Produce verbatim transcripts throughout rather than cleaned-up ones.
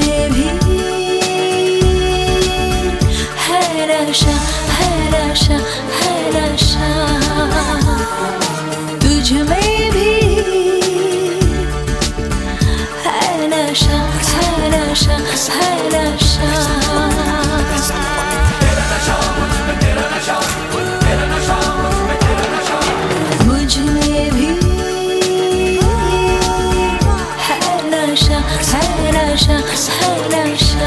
में भी है नशा, है नशा, है नशा। तुझ में भी है नशा, है नशा, है नशा। मुझ में भी है नशा, है नशा, है नशा।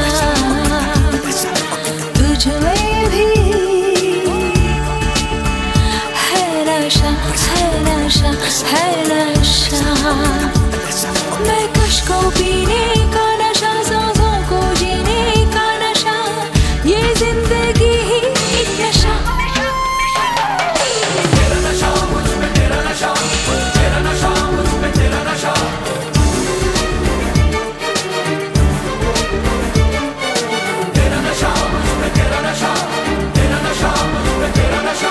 तुझ में भी है नशा, है नशा, है नशा। मैं कश को पीने का नशा, सांसों को जीने का नशा, ये जिंदगी ही एक नशा। तेरा नशा मुझ में, तेरा नशा, तेरा नशा मुझ में, तेरा नशा। तेरा नशा मुझ में, तेरा नशा, तेरा नशा मुझ में, तेरा नशा।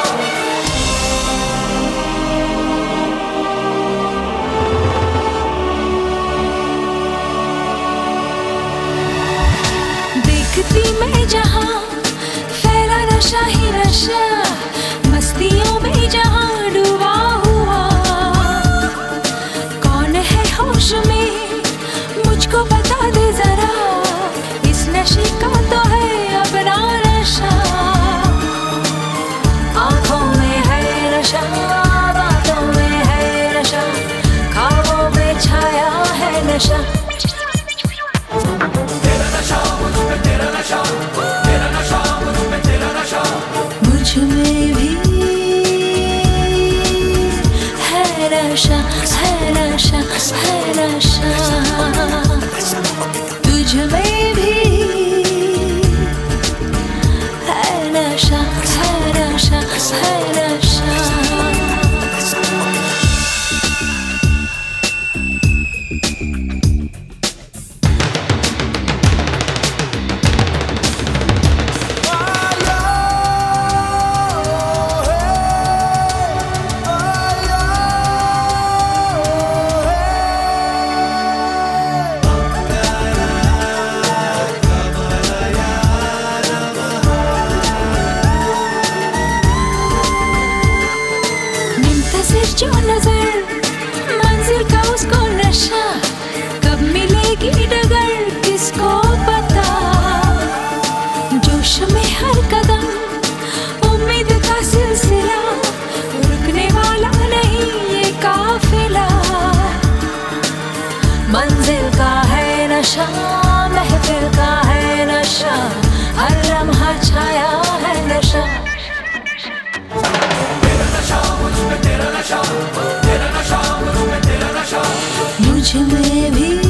देखती मैं जहाँ फैला नशा ही नशा, मस्तियों में जहाँ डूबा हुआ। कौन है होश में मुझको बता दे जरा, इस नशे का तो है अपना नशा। आँखों में है नशा, बातों में है नशा, ख्वाबों में छाया है नशा। तेरा नशा मुझ में, तेरा नशा, तेरा नशा मुझ में, तेरा नशा। मुझ में भी है नशा, है नशा, है नशा। तुझ में भी है नशा, है नशा, है नशा। जो नजर मंजिल का उसको नशा, कब मिलेगी डगर किसको पता। जोश में हर कदम उम्मीद का सिलसिला, रुकने वाला नहीं ये काफिला। मंजिल का है नशा, महफिल का है नशा, हर लम्हा छाया है नशा। तेरा नशा मुझ में, तेरा नशा, तेरा नशा मुझ में, तेरा नशा। मुझ में भी